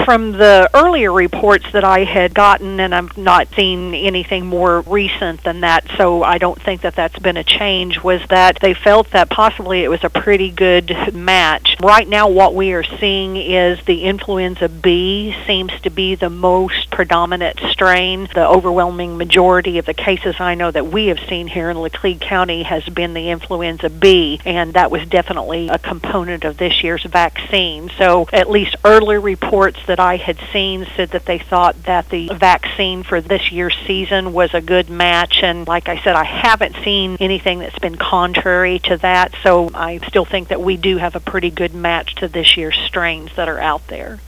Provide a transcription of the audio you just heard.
from the earlier reports that I had gotten, and I've not seen anything more recent than that, so I don't think that that's been a change, was that they felt that possibly it was a pretty good match. Right now what we are seeing is the influenza B seems to be the most predominant strain. The overwhelming majority of the cases I know that we have seen here in Laclede County has been the influenza B, and that was definitely a component of this year's vaccine. So at least early reports that I had seen said that they thought that the vaccine for this year's season was a good match, and like I said, I haven't seen anything that's been contrary to that, so I still think that we do have a pretty good match to this year's strains that are out there.